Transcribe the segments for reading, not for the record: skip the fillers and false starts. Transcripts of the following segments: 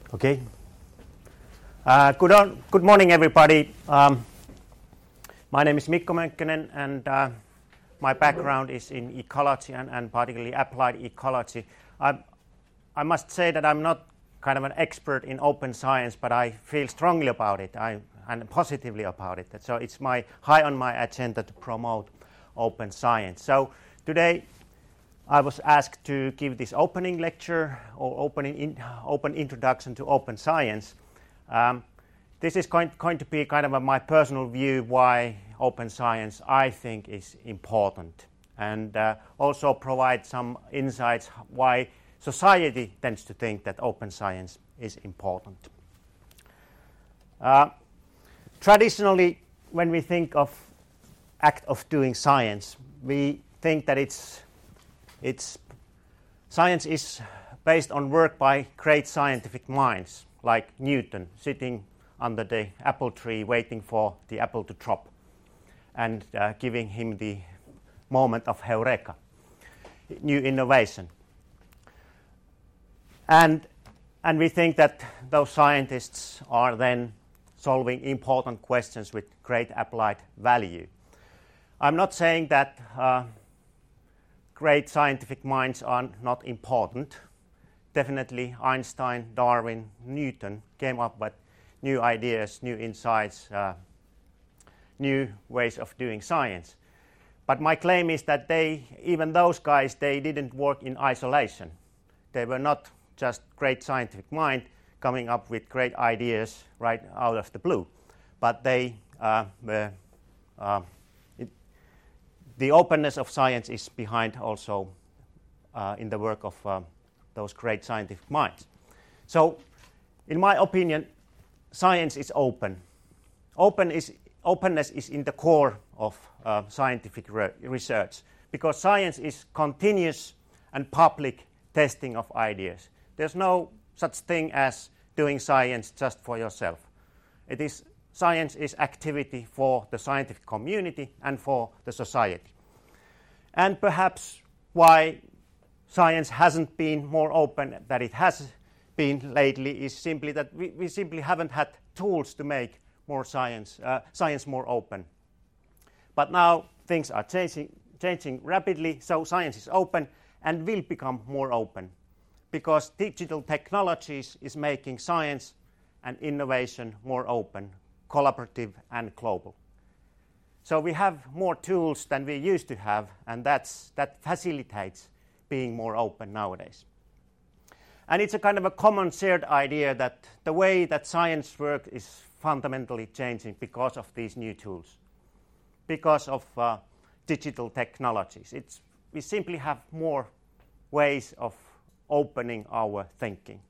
Okay. Good morning, everybody. My name is Mikko Mönkkönen, and my background is in ecology and particularly applied ecology. I must say that I'm not kind of an expert in open science, but I feel strongly about it and positively about it. So it's high on my agenda to promote open science. So today I was asked to give this opening lecture or open introduction to open science. This is going to be kind of my personal view why open science I think is important, and also provide some insights why society tends to think that open science is important. Traditionally, when we think of act of doing science, we think that science is based on work by great scientific minds, like Newton, sitting under the apple tree waiting for the apple to drop and giving him the moment of Heureka, new innovation. And we think that those scientists are then solving important questions with great applied value. I'm not saying that great scientific minds are not important. Definitely Einstein, Darwin, Newton came up with new ideas, new insights, new ways of doing science. But my claim is that even those guys, they didn't work in isolation. They were not just great scientific mind coming up with great ideas right out of the blue, but the openness of science is behind also in the work of those great scientific minds. So, in my opinion, science is open. Openness is in the core of scientific research, because science is continuous and public testing of ideas. There's no such thing as doing science just for yourself. Science is activity for the scientific community and for the society. And perhaps why science hasn't been more open than it has been lately is simply that we simply haven't had tools to make more science more open. But now things are changing rapidly, so science is open and will become more open, because digital technologies is making science and innovation more open, collaborative and global. So we have more tools than we used to have, and that facilitates being more open nowadays. And it's a kind of a common shared idea that the way that science works is fundamentally changing because of these new tools, because of digital technologies. We simply have more ways of opening our thinking.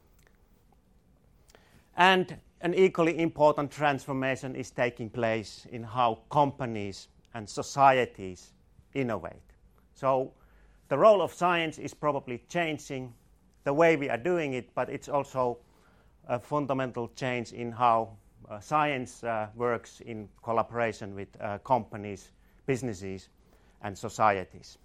And an equally important transformation is taking place in how companies and societies innovate. So the role of science is probably changing the way we are doing it, but it's also a fundamental change in how science works in collaboration with companies, businesses, and societies.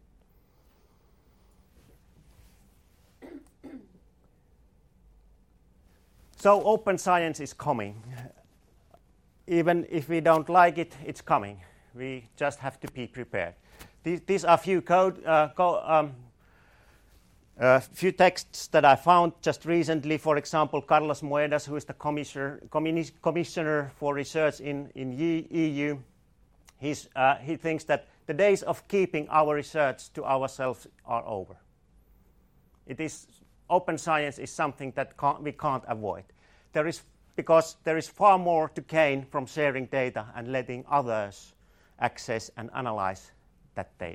So open science is coming. Even if we don't like it, it's coming. We just have to be prepared. These are few texts that I found just recently. For example, Carlos Moedas, who is the commissioner for research in EU, he thinks that the days of keeping our research to ourselves are over. Open science is something that we can't avoid. Because there is far more to gain from sharing data and letting others access and analyze that data.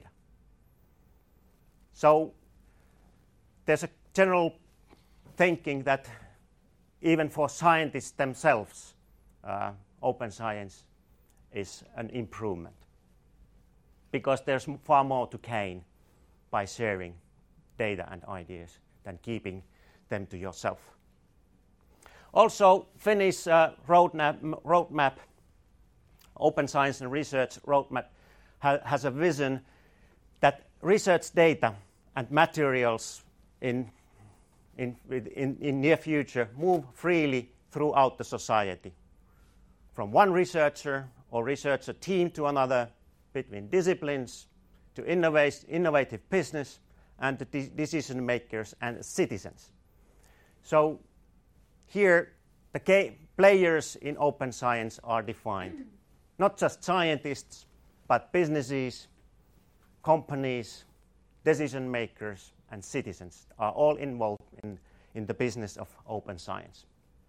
So there's a general thinking that even for scientists themselves, open science is an improvement, because there's far more to gain by sharing data and ideas than keeping them to yourself. Also, Finnish roadmap, Open Science and Research Roadmap, has a vision that research data and materials in in near future move freely throughout the society, from one researcher or researcher team to another, between disciplines, to innovative business, and the decision makers and citizens. So here the players in open science are defined. Not just scientists, but businesses, companies, decision makers, and citizens are all involved in the business of open science.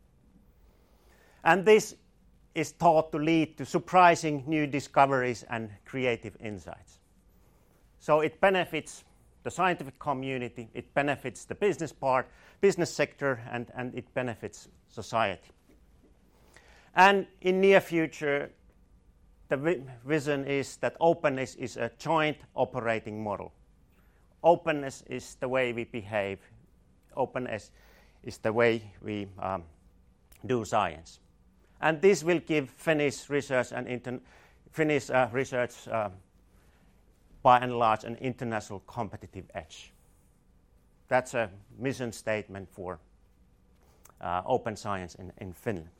And this is thought to lead to surprising new discoveries and creative insights. So it benefits the scientific community, it benefits the business sector, and it benefits society. And in near future, the vision is that openness is a joint operating model. Openness is the way we behave. Openness is the way we do science. And this will give Finnish research and Finnish research by and large an international competitive edge. That's a mission statement for open science in Finland.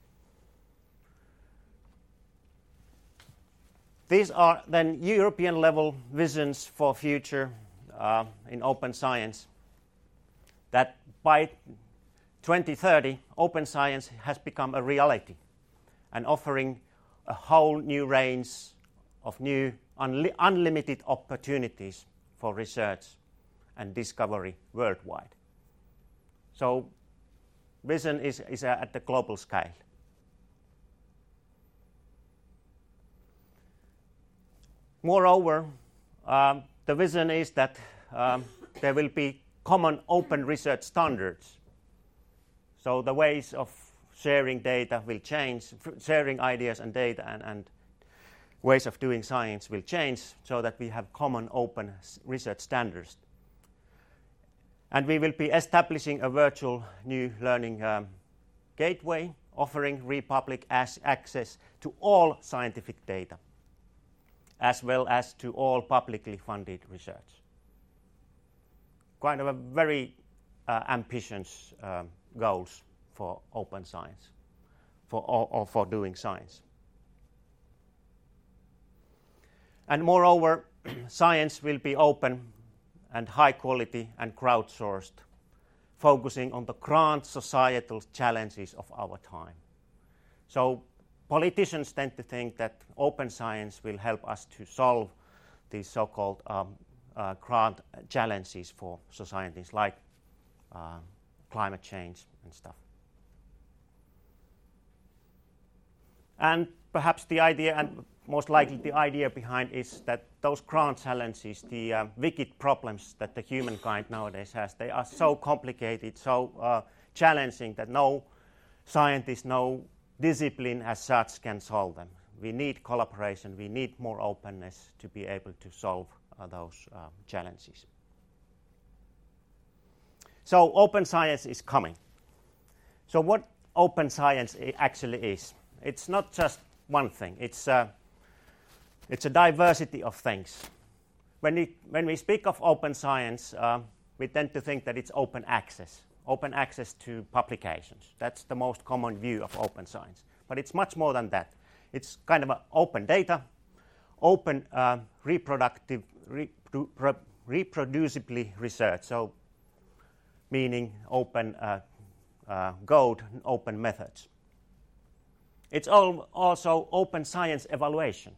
These are then European level visions for future in open science, that by 2030 open science has become a reality and offering a whole new range of new unlimited opportunities for research and discovery worldwide. So vision is at the global scale. Moreover, the vision is that there will be common open research standards. So the ways of sharing data will change, sharing ideas and data and ways of doing science will change so that we have common open research standards. And we will be establishing a virtual new learning gateway offering republic access to all scientific data, as well as to all publicly funded research. Kind of a very ambitious goals for open science, for doing science. And moreover, science will be open and high quality and crowdsourced, focusing on the grand societal challenges of our time. So politicians tend to think that open science will help us to solve these so-called grand challenges for societies like climate change and stuff. And perhaps the idea, and most likely the idea behind, is that those grand challenges, the wicked problems that the humankind nowadays has, they are so complicated, so challenging that no scientist, no discipline as such can solve them. We need collaboration, we need more openness to be able to solve those challenges. So open science is coming. So what open science actually is? It's not just one thing. It's a diversity of things. When we speak of open science, we tend to think that it's open access to publications. That's the most common view of open science. But it's much more than that. It's kind of open data, open reproducibly research, so meaning open code, open methods. It's also open science evaluation.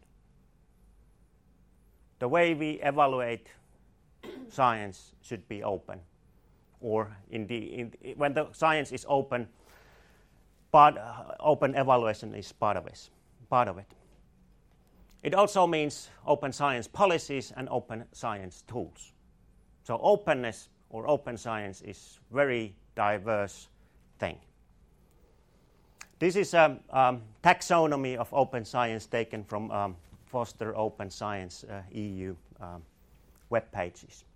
The way we evaluate science should be open, or when the science is open, but open evaluation is part of it. It also means open science policies and open science tools. So openness or open science is very diverse thing. This is a taxonomy of open science taken from Foster Open Science EU web pages.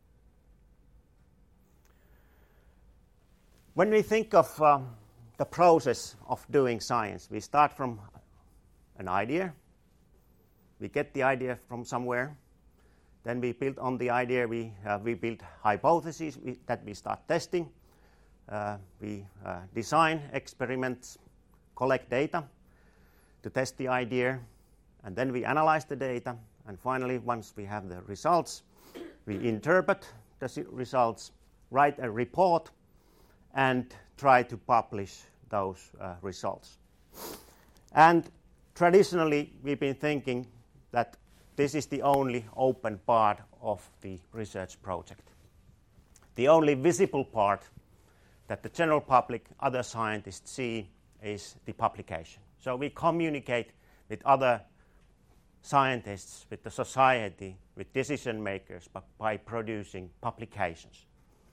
When we think of the process of doing science, we start from an idea. We get the idea from somewhere. Then we build on the idea, we build hypotheses that we start testing. we design experiments, collect data to test the idea, and then we analyze the data. And finally, once we have the results, we interpret the results, write a report, and try to publish those results. And traditionally, we've been thinking that this is the only open part of the research project. The only visible part that the general public, other scientists see is the publication. So we communicate with other scientists, with the society, with decision makers by producing publications.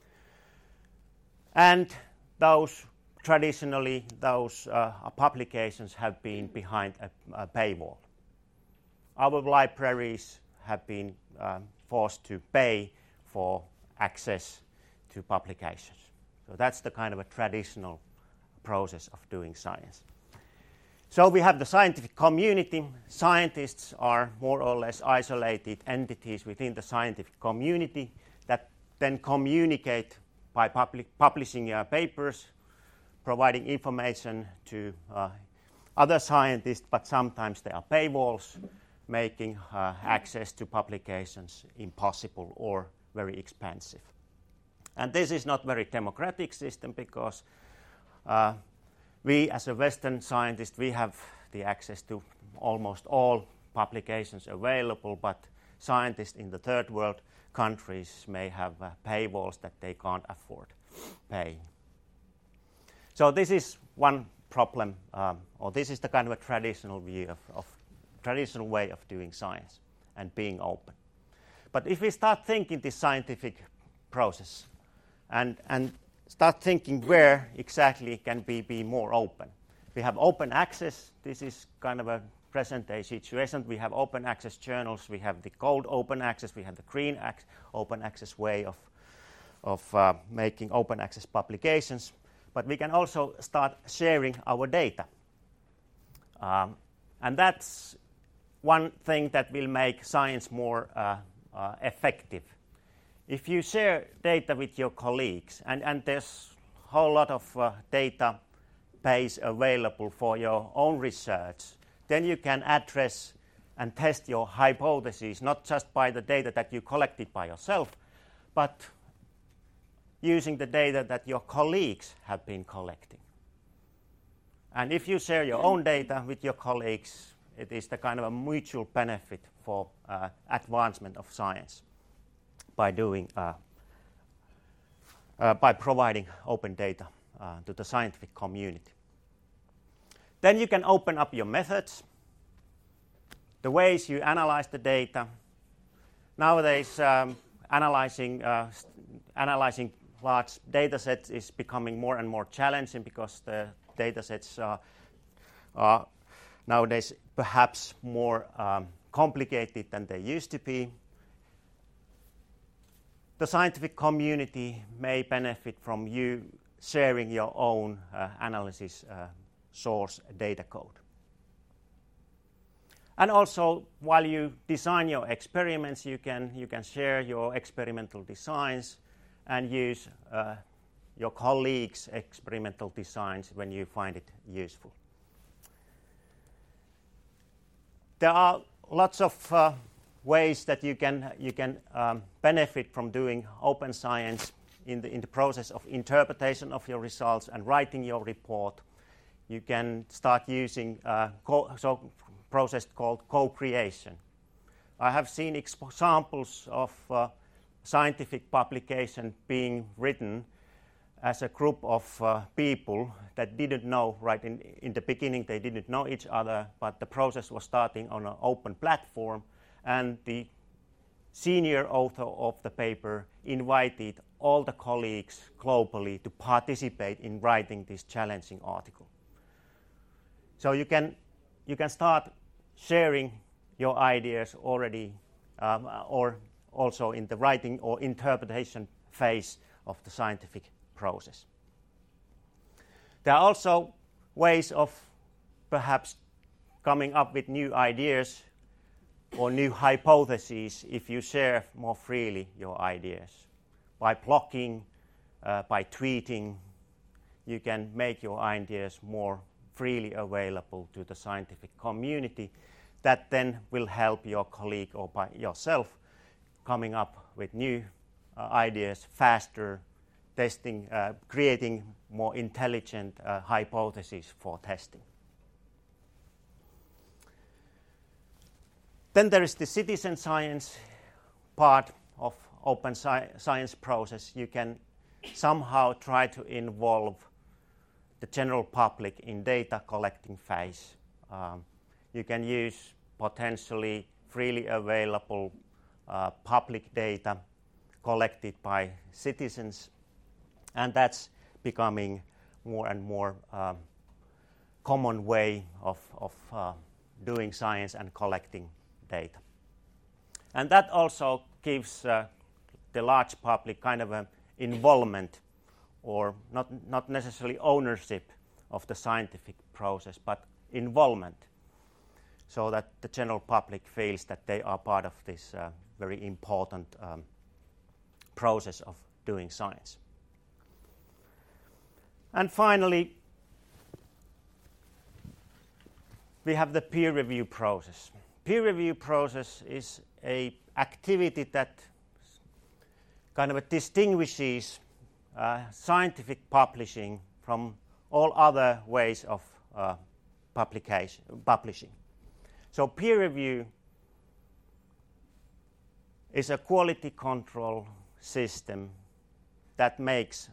And traditionally, those publications have been behind a paywall. Our libraries have been forced to pay for access to publications. So that's the kind of a traditional process of doing science. So we have the scientific community. Scientists are more or less isolated entities within the scientific community that then communicate by publishing papers, providing information to other scientists, but sometimes there are paywalls, making access to publications impossible or very expensive. And this is not a very democratic system because we as a Western scientist, we have the access to almost all publications available, but scientists in the third world countries may have paywalls that they can't afford paying. So this is one problem, or this is the kind of a traditional view of traditional way of doing science and being open. But if we start thinking this scientific process and start thinking where exactly can we be more open. We have open access. This is kind of a present-day situation. We have open access journals. We have the gold open access. We have the green open access way of making open access publications. But we can also start sharing our data. And that's one thing that will make science more effective. If you share data with your colleagues, and there's a whole lot of database available for your own research, then you can address and test your hypotheses, not just by the data that you collected by yourself, but using the data that your colleagues have been collecting. And if you share your own data with your colleagues, it is the kind of a mutual benefit for advancement of science by providing open data to the scientific community. Then you can open up your methods, the ways you analyze the data. Nowadays, analyzing large data sets is becoming more and more challenging because the data sets are nowadays perhaps more complicated than they used to be. The scientific community may benefit from you sharing your own analysis source data code. And also, while you design your experiments, you can share your experimental designs and use your colleagues' experimental designs when you find it useful. There are lots of ways that you can benefit from doing open science in the process of interpretation of your results and writing your report. You can start using process called co-creation. I have seen examples of scientific publication being written as a group of people that didn't know, right in the beginning they didn't know each other, but the process was starting on an open platform, and the senior author of the paper invited all the colleagues globally to participate in writing this challenging article. So you can start sharing your ideas already or also in the writing or interpretation phase of the scientific process. There are also ways of perhaps coming up with new ideas or new hypotheses if you share more freely your ideas by blogging, by tweeting, you can make your ideas more freely available to the scientific community. That then will help your colleague or by yourself coming up with new ideas faster, testing, creating more intelligent hypotheses for testing. Then there is the citizen science part of open science process. You can somehow try to involve the general public in data collecting phase. You can use potentially freely available public data collected by citizens, and that's becoming more and more common way of doing science and collecting data. And that also gives the large public kind of an involvement, or not necessarily ownership of the scientific process, but involvement, so that the general public feels that they are part of this very important process of doing science. And finally, we have the peer review process. Peer review process is an activity that kind of distinguishes scientific publishing from all other ways of publishing. So peer review is a quality control system that makes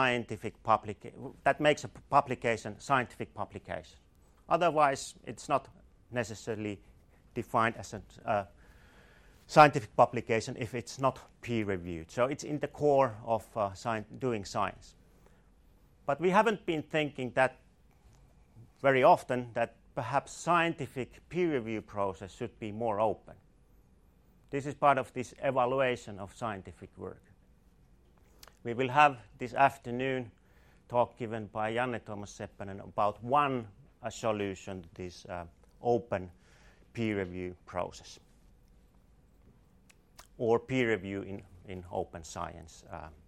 a publication scientific publication. Otherwise, it's not necessarily defined as a scientific publication if it's not peer-reviewed. So it's in the core of doing science. But we haven't been thinking that very often that perhaps scientific peer review process should be more open. This is part of this evaluation of scientific work. We will have this afternoon talk given by Janne Tuomas Seppänen about one solution to this open peer review process, or peer review in open science.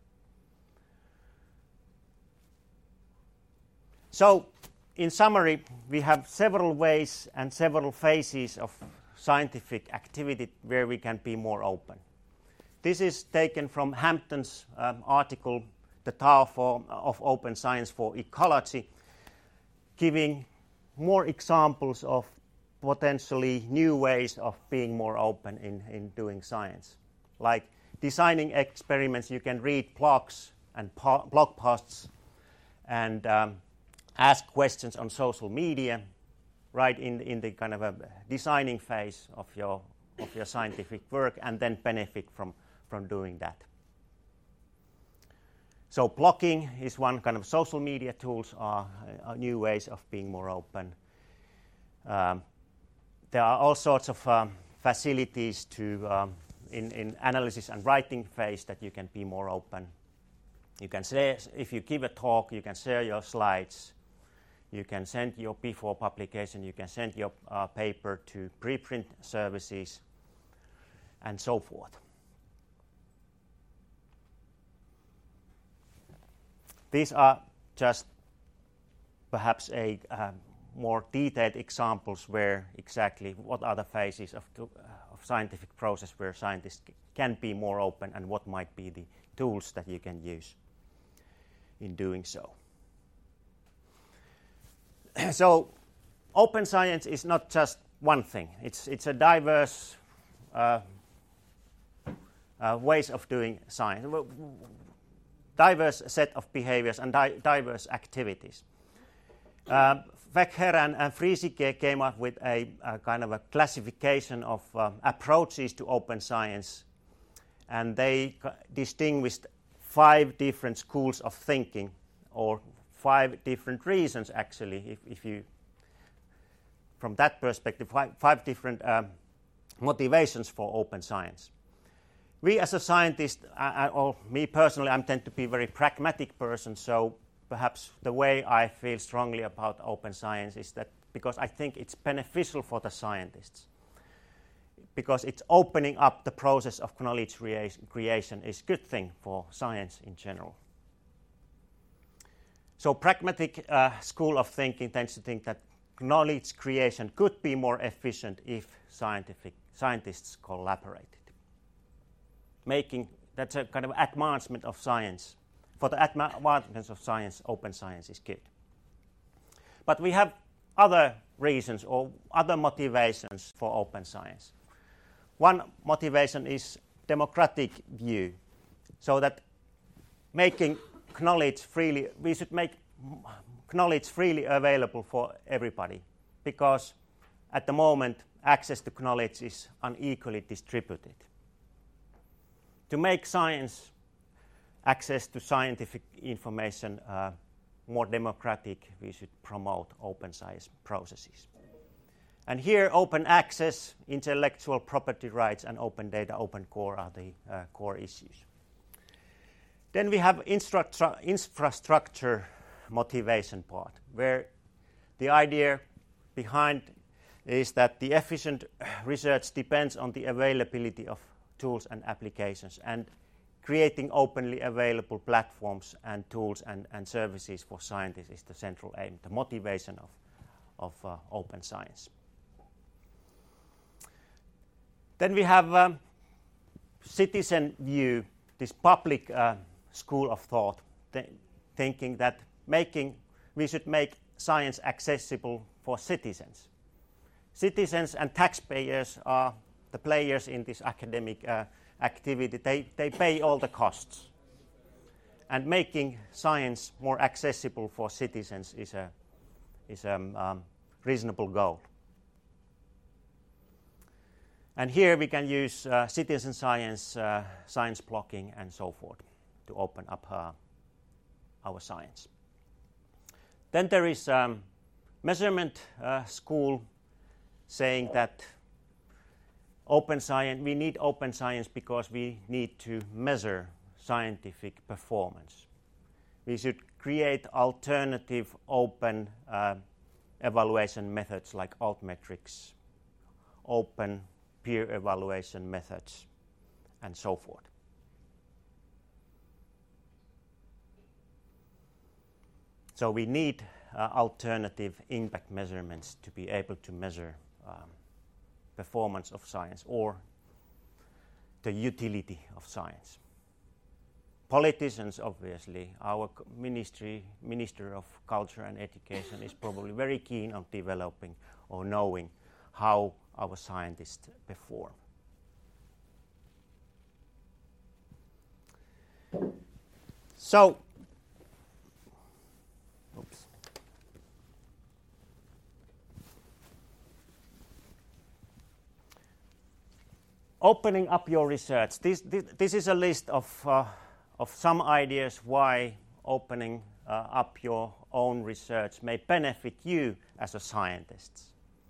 So, in summary, we have several ways and several phases of scientific activity where we can be more open. This is taken from Hampton's article, The Tao of Open Science for Ecology, giving more examples of potentially new ways of being more open in doing science. Like designing experiments, you can read blogs and blog posts and ask questions on social media, right in the kind of a designing phase of your scientific work, and then benefit from doing that. So blogging is one kind of social media tools are new ways of being more open. There are all sorts of facilities to in analysis and writing phase that you can be more open. You can say, if you give a talk, you can share your slides. You can send your before publication. You can send your paper to preprint services, and so forth. These are just perhaps a more detailed examples where exactly what are the phases of scientific process where scientists can be more open, and what might be the tools that you can use in doing so. So open science is not just one thing. It's a diverse ways of doing science, diverse set of behaviors and diverse activities. Weckher and Friesike came up with a kind of a classification of approaches to open science, and they distinguished 5 different schools of thinking, or 5 different reasons actually, if you, from that perspective, 5 different motivations for open science. We as a scientist, or me personally, I tend to be a very pragmatic person, so perhaps the way I feel strongly about open science is that because I think it's beneficial for the scientists, because it's opening up the process of knowledge creation is a good thing for science in general. So pragmatic school of thinking tends to think that knowledge creation could be more efficient if scientists collaborated. That's a kind of advancement of science. For the advancement of science, open science is good. But we have other reasons or other motivations for open science. One motivation is democratic view, so that making knowledge freely, we should make knowledge freely available for everybody, because at the moment access to knowledge is unequally distributed. To make science, access to scientific information more democratic, we should promote open science processes. And here open access, intellectual property rights, and open data, open core are the core issues. Then we have infrastructure motivation part, where the idea behind is that the efficient research depends on the availability of tools and applications, and creating openly available platforms and tools and services for scientists is the central aim, the motivation of open science. Then we have citizen view, this public school of thought, thinking that we should make science accessible for citizens. Citizens and taxpayers are the players in this academic activity. They pay all the costs. And making science more accessible for citizens is a reasonable goal. And here we can use citizen science, science blocking, and so forth to open up our science. Then there is measurement school saying that we need open science because we need to measure scientific performance. We should create alternative open evaluation methods like altmetrics, open peer evaluation methods, and so forth. So we need alternative impact measurements to be able to measure performance of science or the utility of science. Politicians, obviously, our Minister of Culture and Education is probably very keen on developing or knowing how our scientists perform. So, opening up your research. This is a list of some ideas why opening up your own research may benefit you as a scientist.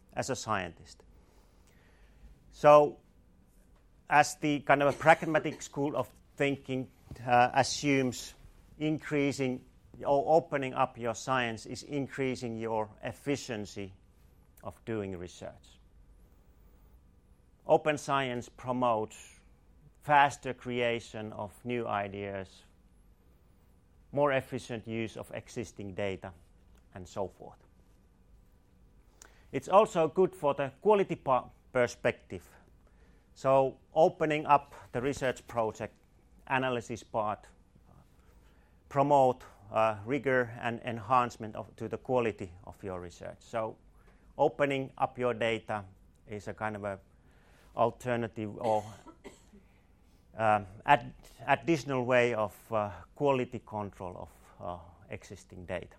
So, as the kind of a pragmatic school of thinking assumes increasing or opening up your science is increasing your efficiency of doing research. Open science promotes faster creation of new ideas, more efficient use of existing data, and so forth. It's also good for the quality perspective. So opening up the research project analysis part promote rigor and enhancement to the quality of your research. So opening up your data is a kind of a alternative or additional way of quality control of existing data.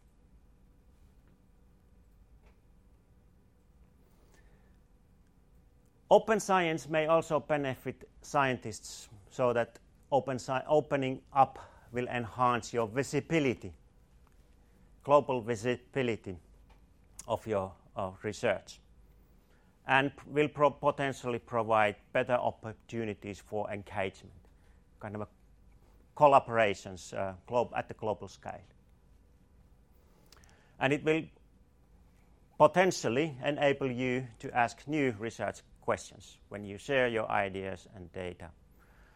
Open science may also benefit scientists so that opening up will enhance your visibility, global visibility of your research, and will potentially provide better opportunities for engagement, kind of collaborations at the global scale. And it will potentially enable you to ask new research questions when you share your ideas and data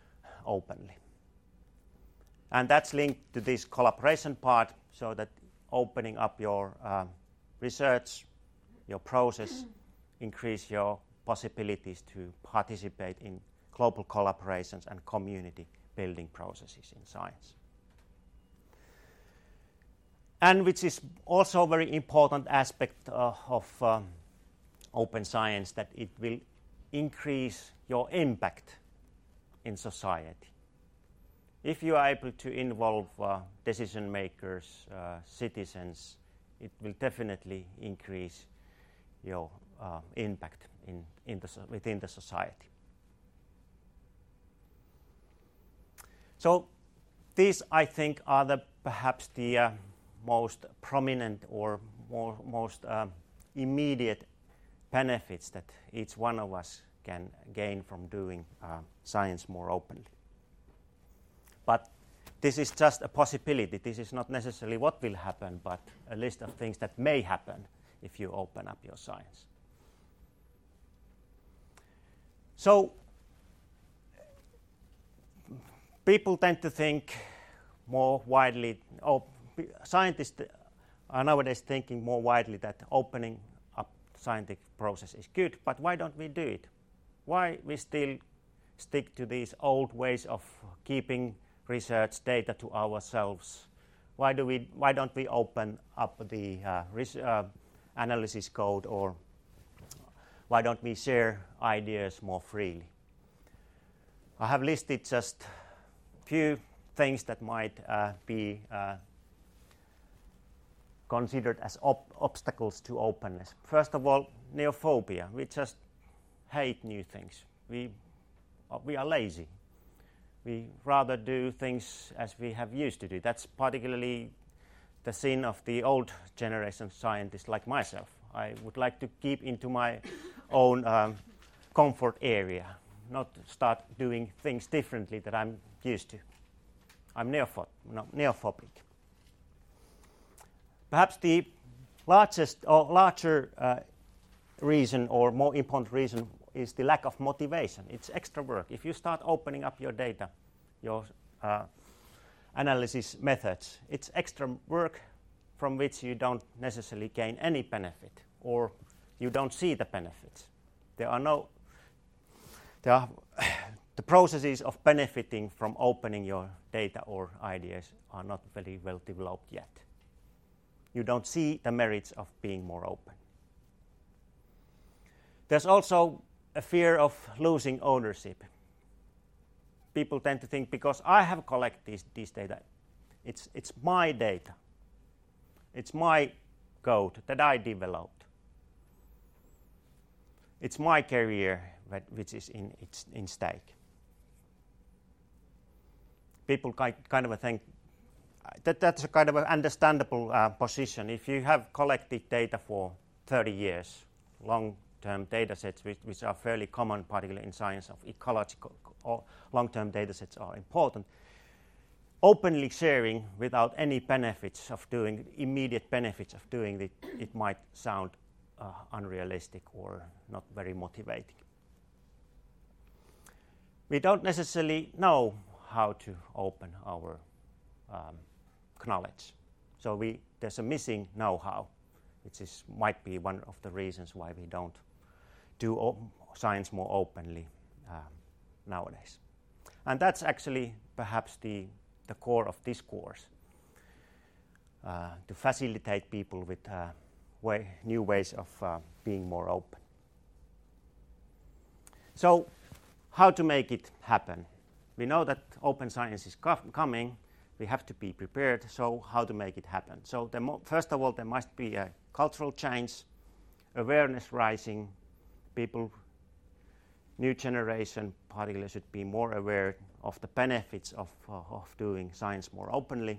openly. And that's linked to this collaboration part, so that opening up your research, your process, increase your possibilities to participate in global collaborations and community building processes in science. And which is also a very important aspect of open science, that it will increase your impact in society. If you are able to involve decision makers, citizens, it will definitely increase your impact within the society. So these, I think, are perhaps the most prominent or most immediate benefits that each one of us can gain from doing science more openly. But this is just a possibility. This is not necessarily what will happen, but a list of things that may happen if you open up your science. So people tend to think more widely, scientists are nowadays thinking more widely that opening up scientific process is good, but why don't we do it? Why we still stick to these old ways of keeping research data to ourselves? Why don't we open up the analysis code, or why don't we share ideas more freely? I have listed just few things that might be considered as obstacles to openness. First of all, neophobia. We just hate new things. We are lazy. We rather do things as we have used to do. That's particularly the sin of the old generation scientists like myself. I would like to keep into my own comfort area, not start doing things differently that I'm used to. I'm neophobic. Perhaps the larger reason, or more important reason, is the lack of motivation. It's extra work. If you start opening up your data, your analysis methods, it's extra work from which you don't necessarily gain any benefit, or you don't see the benefits. The processes of benefiting from opening your data or ideas are not very well developed yet. You don't see the merits of being more open. There's also a fear of losing ownership. People tend to think, because I have collected these data, it's my data. It's my code that I developed. It's my career which is in stake. People kind of think that's a kind of an understandable position. If you have collected data for 30 years, long-term data sets, which are fairly common, particularly in science of ecological, or long-term data sets are important, openly sharing without any benefits of doing, immediate benefits of doing it, it might sound unrealistic or not very motivating. We don't necessarily know how to open our knowledge. So there's a missing know-how, which might be one of the reasons why we don't do science more openly nowadays. And that's actually perhaps the core of this course, to facilitate people with new ways of being more open. So how to make it happen? We know that open science is coming. We have to be prepared. So how to make it happen? So first of all, there must be a cultural change, awareness rising. People, new generation particularly, should be more aware of the benefits of doing science more openly.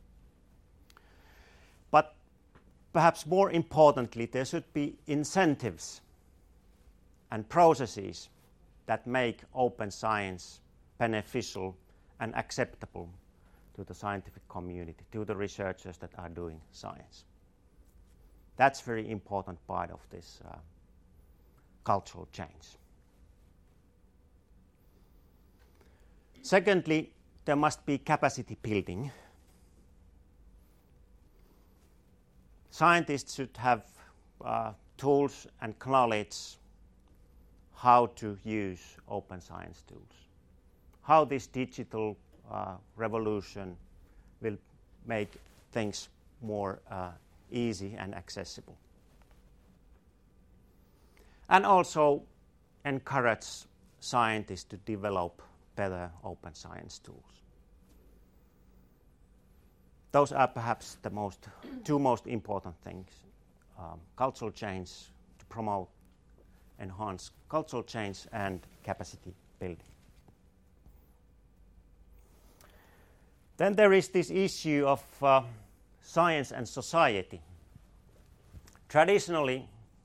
But perhaps more importantly, there should be incentives and processes that make open science beneficial and acceptable to the scientific community, to the researchers that are doing science. That's a very important part of this cultural change. Secondly, there must be capacity building. scientists should have tools and knowledge how to use open science tools, how this digital revolution will make things more easy and accessible. And also encourage scientists to develop better open science tools. Those are perhaps the two most important things. Cultural change to promote, enhance cultural change and capacity building. Then there is this issue of science and society. Traditionally,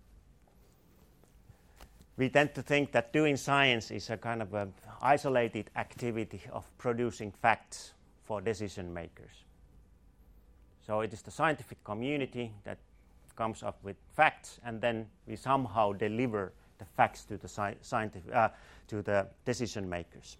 we tend to think that doing science is a kind of an isolated activity of producing facts for decision makers. So it is the scientific community that comes up with facts, and then we somehow deliver the facts to the to the decision makers.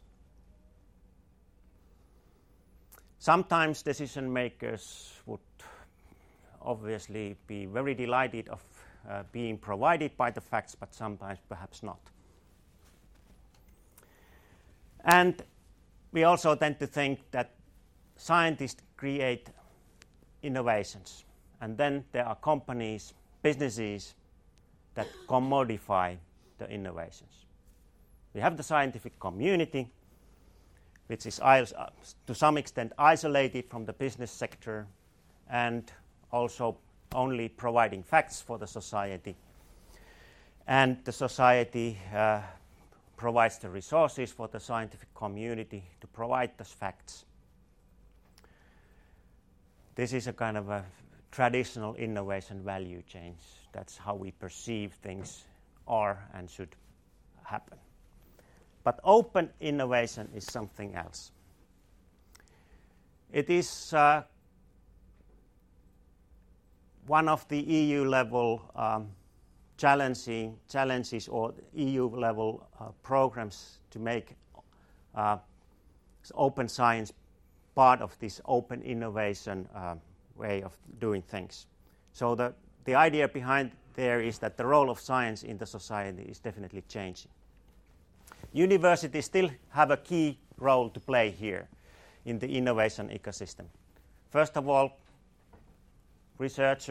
Sometimes decision makers would obviously be very delighted of being provided by the facts, but sometimes perhaps not. And we also tend to think that scientists create innovations, and then there are companies, businesses that commodify the innovations. We have the scientific community, which is to some extent isolated from the business sector and also only providing facts for the society. And the society provides the resources for the scientific community to provide those facts. This is a kind of a traditional innovation value chain. That's how we perceive things are and should happen. But open innovation is something else. It is one of the EU-level challenges or EU-level programs to make open science part of this open innovation way of doing things. So the idea behind there is that the role of science in the society is definitely changing. Universities still have a key role to play here in the innovation ecosystem. First of all, research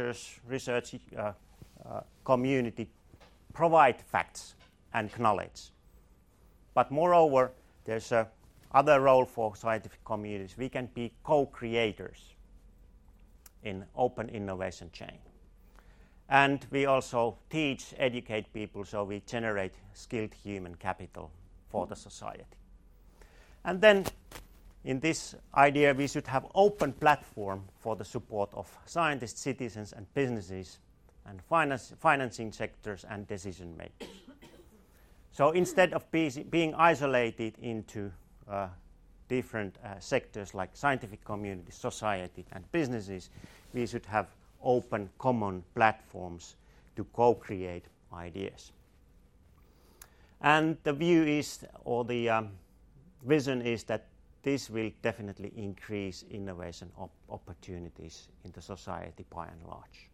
community provide facts and knowledge. But moreover, there's a other role for scientific communities. We can be co-creators in open innovation chain. And we also teach, educate people, so we generate skilled human capital for the society. And then in this idea, we should have open platform for the support of scientists, citizens, and businesses, and financing sectors and decision makers. So instead of being isolated into different sectors like scientific community, society, and businesses, we should have open, common platforms to co-create ideas. And the view is, or the vision is, that this will definitely increase innovation opportunities in the society by and large.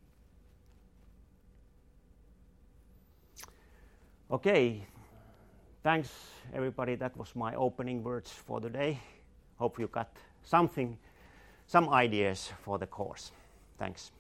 Okay, thanks everybody. That was my opening words for the day. Hope you got some ideas for the course. Thanks.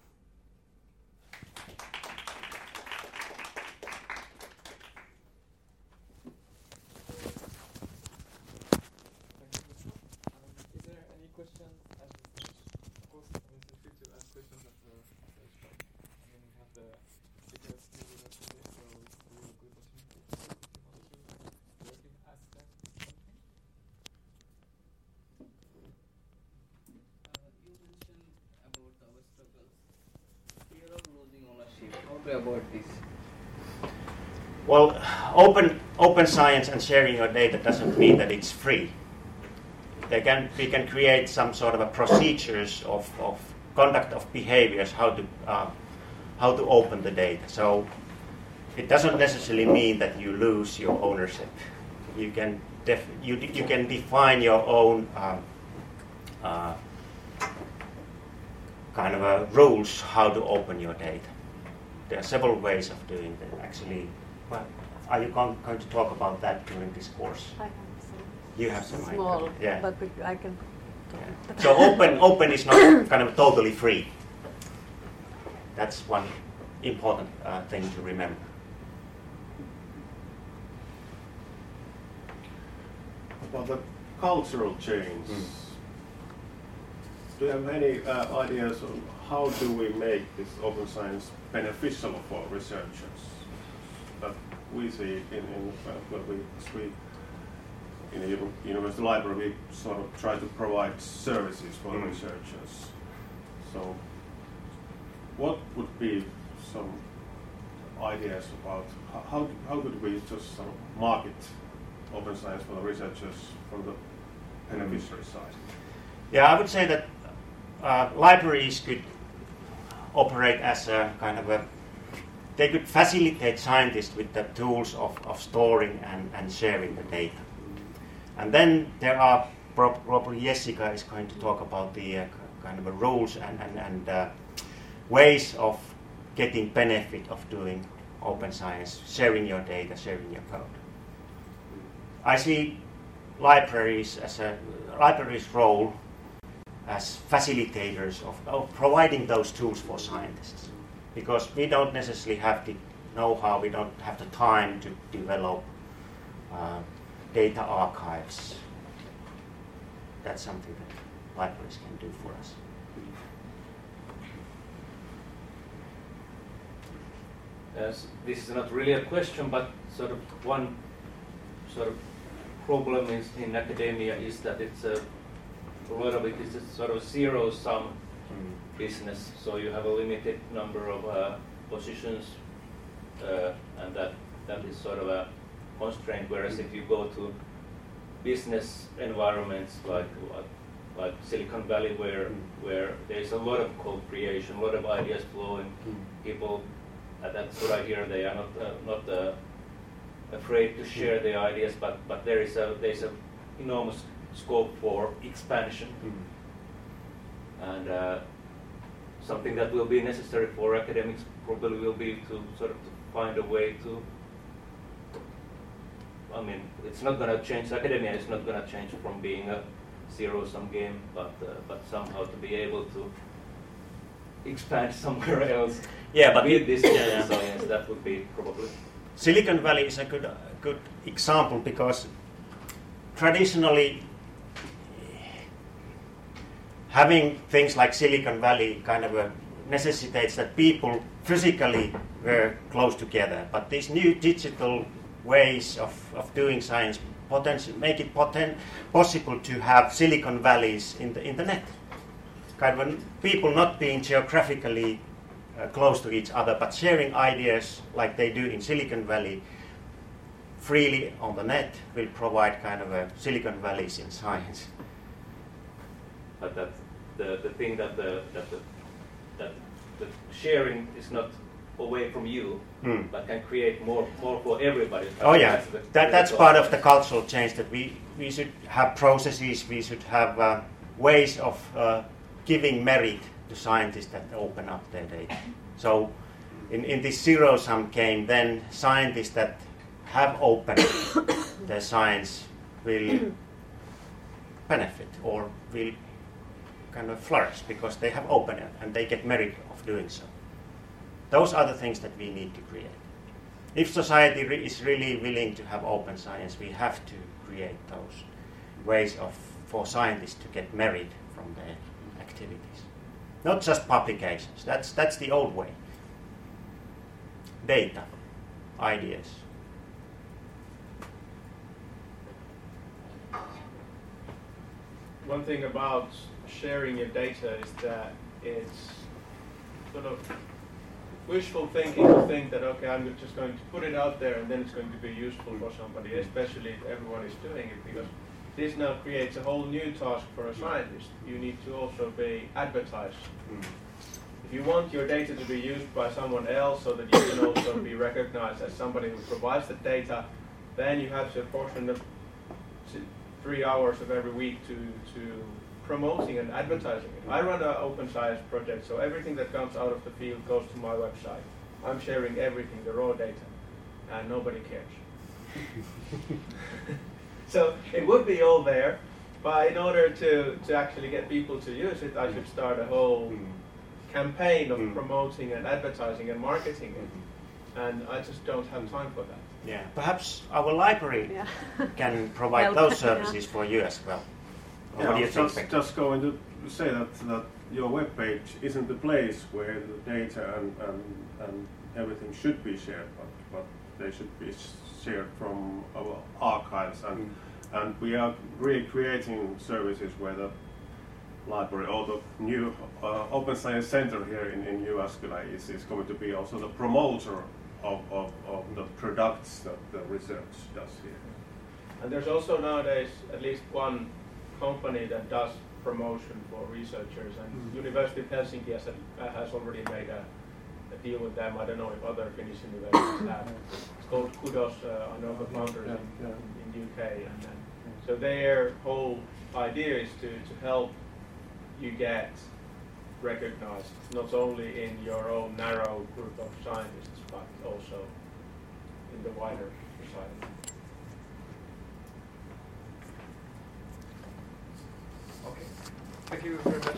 About this? Well, open science and sharing your data doesn't mean that it's free. We can create some sort of a procedures of conduct of behaviors, how to open the data. So it doesn't necessarily mean that you lose your ownership. You can you can define your own kind of rules how to open your data. There are several ways of doing that. Actually, well, are you going to talk about that during this course? I have some. You have some. Small, yeah. but I can. Yeah. So open is not kind of totally free. That's one important thing to remember. About the cultural change, do you have any ideas on how do we make this open science beneficial for researchers? That we see when we in a university library, we sort of try to provide services for researchers. So, what would be some ideas about how could we just sort of market open science for the researchers from the beneficiary side? Yeah, I would say that libraries could operate as a kind of they could facilitate scientists with the tools of storing and sharing the data. And then there are, probably Jessica is going to talk about the kind of rules and ways of getting benefit of doing open science, sharing your data, sharing your code. I see libraries role as facilitators of providing those tools for scientists, because we don't necessarily have the know-how, we don't have the time to develop data archives. That's something that libraries can do for us. This is not really a question, but sort of one sort of problem in academia is that it's a lot of it is a sort of zero-sum business. So you have a limited number of positions, and that is sort of a constraint. Whereas if you go to business environments like Silicon Valley, where there's a lot of code creation, a lot of ideas flowing, people. That's what I hear. They are not afraid to share their ideas, but there's a enormous scope for expansion, and something that will be necessary for academics probably will be to sort of find a way to. I mean, it's not going to change academia. It's not going to change from being a zero-sum game, but somehow to be able to expand somewhere else. Yeah, but with this science, that would be probably. Silicon Valley is a good example, because traditionally having things like Silicon Valley kind of necessitates that people physically were close together. But these new digital ways of doing science make it possible to have Silicon Valleys in the internet. Kind of people not being geographically close to each other, but sharing ideas like they do in Silicon Valley freely on the net will provide kind of a Silicon Valleys in science. But that the thing that the sharing is not away from you, but can create more for everybody. Oh yeah, that's part of the cultural change, that we should have processes, we should have ways of giving merit to scientists that open up their data. So in this zero-sum game, then scientists that have opened their science will benefit or will kind of flourish because they have opened it and they get merit of doing so. Those are the things that we need to create. If society is really willing to have open science, we have to create those ways for scientists to get merit from their activities. Not just publications. That's the old way. Data, ideas. One thing about sharing your data is that it's sort of wishful thinking to think that, okay, I'm just going to put it out there and then it's going to be useful for somebody, especially if everyone is doing it, because this now creates a whole new task for a scientist. You need to also be advertised. If you want your data to be used by someone else so that you can also be recognized as somebody who provides the data, then you have to apportion 3 hours of every week to promoting and advertising it. I run an open science project, so everything that comes out of the field goes to my website. I'm sharing everything, the raw data, and nobody cares. So it would be all there, but in order to actually get people to use it, I should start a whole campaign of promoting and advertising and marketing it. And I just don't have time for that. Yeah, perhaps our library can provide those services for you as well. Or what do you think? Just going to say that your webpage isn't the place where the data and everything should be shared, but they should be shared from our archives, and we are really creating services where the library or the new Open Science Center here in Jyväskylä is going to be also the promoter of the products that the research does here. And there's also nowadays at least one company that does promotion for researchers, and University of Helsinki has already made a deal with them. I don't know if other Finnish universities have. It's called Kudos. I know the founders in UK, and so their whole idea is to help you get recognized, not only in your own narrow group of scientists, but also in the wider society. Okay. Thank you very